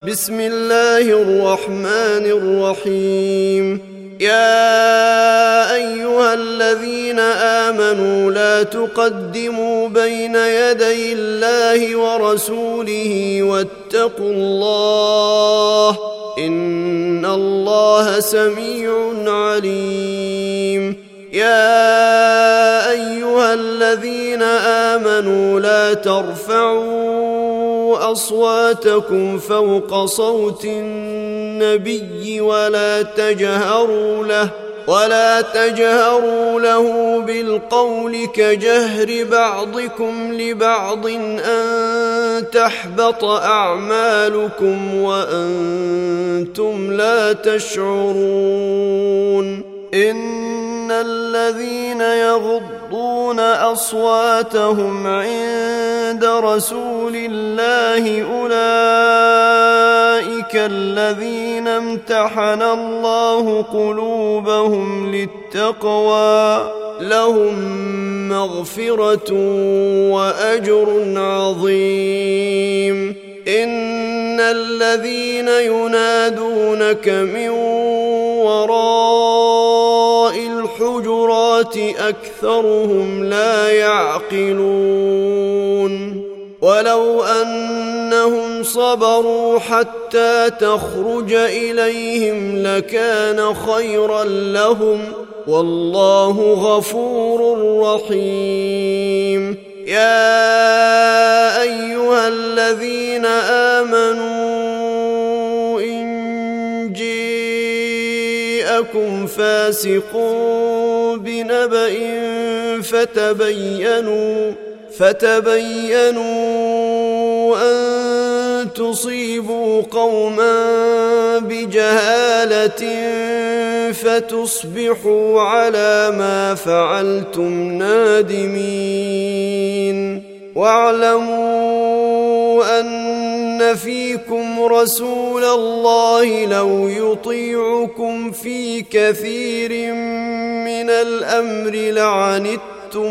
بسم الله الرحمن الرحيم. يا أيها الذين آمنوا لا تقدموا بين يدي الله ورسوله واتقوا الله إن الله سميع عليم. يا أيها الذين آمنوا لا ترفعوا أصواتكم فوق صوت النبي ولا تجهروا له بالقول كجهر بعضكم لبعض أن تحبط أعمالكم وأنتم لا تشعرون. إن الذين يغضون أصواتهم عند رسول الله أولئك الذين امتحن الله قلوبهم للتقوى لهم مغفرة وأجر عظيم. إن الذين ينادونك من وراء الحجرات أكثرهم لا يعقلون. ولو أنهم صبروا حتى تخرج إليهم لكان خيرا لهم والله غفور رحيم. يا أيها الذين آمنوا إن جاءكم فاسق بنبأ فتبينوا أن تصيبوا قوما بجهالة فتصبحوا على ما فعلتم نادمين. واعلموا أن فيكم رسول الله لو يطيعكم في كثير من الأمر لعنتم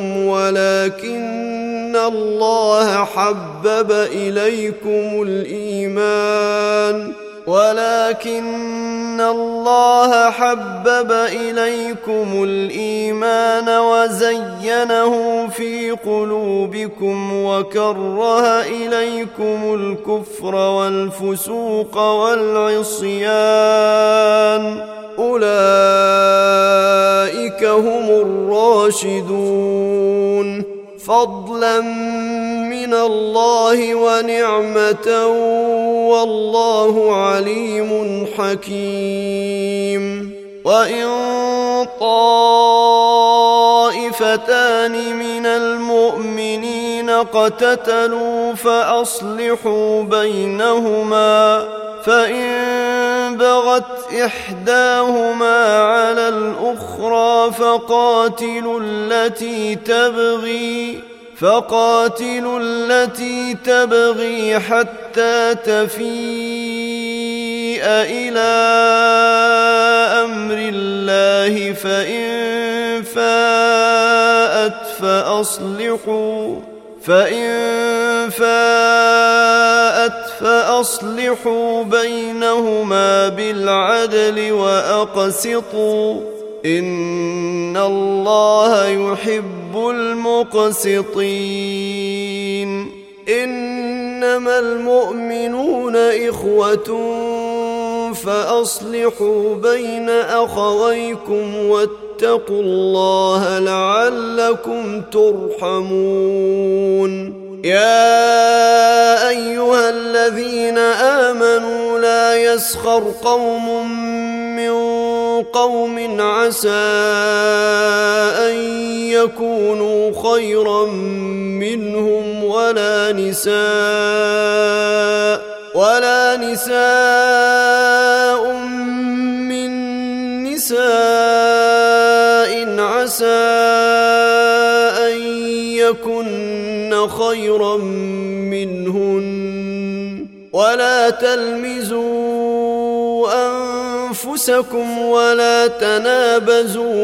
ولكن الله حبب إليكم الإيمان وزينه في قلوبكم وكره إليكم الكفر والفسوق والعصيان أولئك هم الراشدون فضلا من الله ونعمة والله عليم حكيم. وإن طائفتان من المؤمنين اقتتلوا فأصلحوا بينهما فإن بغت إحداهما على الأخرى فقاتلوا التي تبغي حتى تفيء إلى أمر الله فإن فاءت فأصلحوا بينهما بالعدل وأقسطوا إن الله يحب المقسطين. إنما المؤمنون إخوة فأصلحوا بين أخويكم واتقوا الله لعلكم ترحمون. يا أيها الذين آمنوا لا يسخر قوم من قوم عسى أن يكونوا خيرا منهم ولا نساء من نساء عسى أن يكن خيرا منهن ولا تلمزوا أنفسكم ولا تنابزوا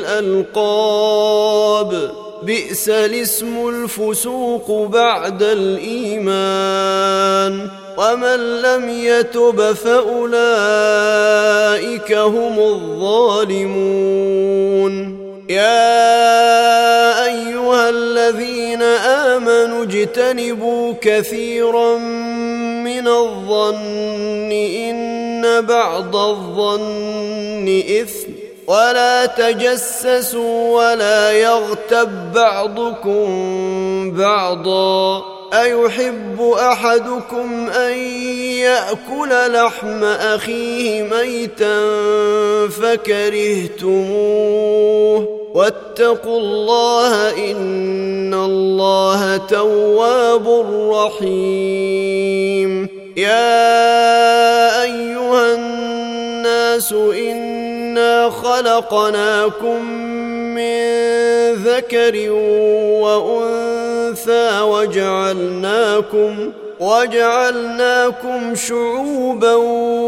بالألقاب بئس الاسم الفسوق بعد الإيمان ومن لم يتب فأولئك هم الظالمون. يا أيها الذين آمنوا اجتنبوا كثيرا من الظن إن بعض الظن إثم، ولا تجسسوا ولا يغتب بعضكم بعضا، أيحب أحدكم أن يأكل لحم أخيه ميتا فكرهتموه، واتقوا الله إن الله تواب رحيم. يا أيها الناس إنا خلقناكم من ذكر وأنثى وجعلناكم شعوبا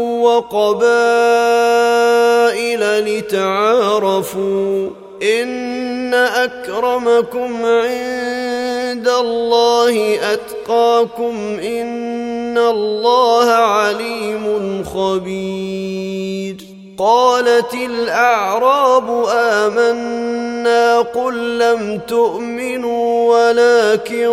وقبائل لتعارفوا إن أكرمكم عند الله أتقاكم إن الله عليم خبير. قالت الأعراب آمنا قل لم تؤمنوا ولكن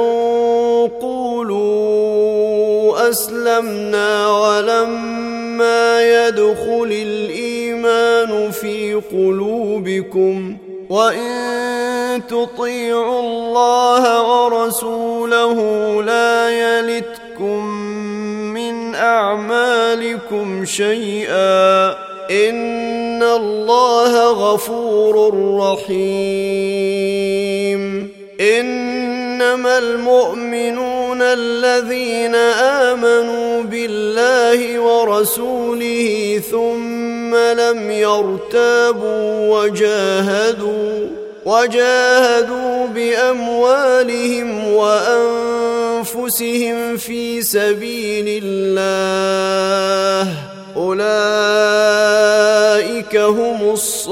قولوا أسلمنا ولما يدخل الإيمان في قلوبكم وإن تطيعوا الله ورسوله لا يلتكم من أعمالكم شيئا إن الله غفور رحيم. إنما المؤمنون الذين آمنوا بالله ورسوله ثم لم يرتابوا وجاهدوا بأموالهم وأنفسهم في سبيل الله أولئك هم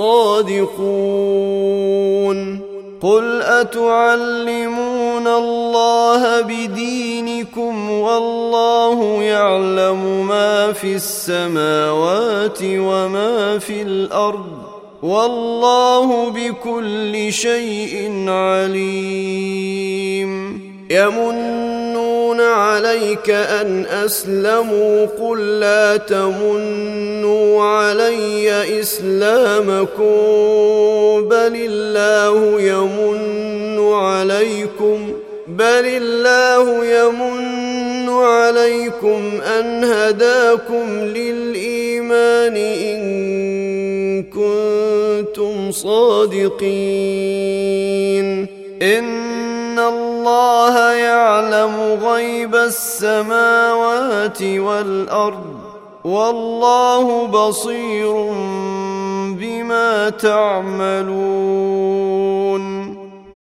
الصادقون. قل أتعلمون الله بدينكم والله يعلم ما في السماوات وما في الأرض والله بكل شيء عليم. يمنون عليك أن أسلموا قل لا تمنوا علي إسلامكم بل الله يمن عليكم أن هداكم للإيمان إن كنتم صادقين. إن الله يعلم غيب السماوات والأرض والله بصير بما تعملون.